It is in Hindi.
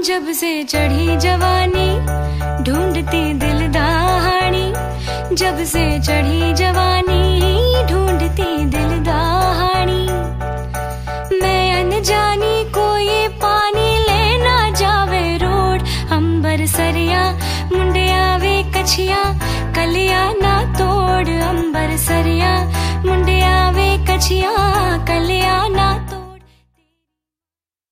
जब से चढ़ी जवानी ढूंढती दिल दहाड़ी, जब से चढ़ी जवानी ढूंढती दिल दहाड़ी। मैं अनजानी को ये पानी लेना जावे रोड, अंबर सरिया मुंडिया वे कछिया कलिया ना तोड़, अंबर सरिया मुंडिया वे कछिया कलिया ना तोड़।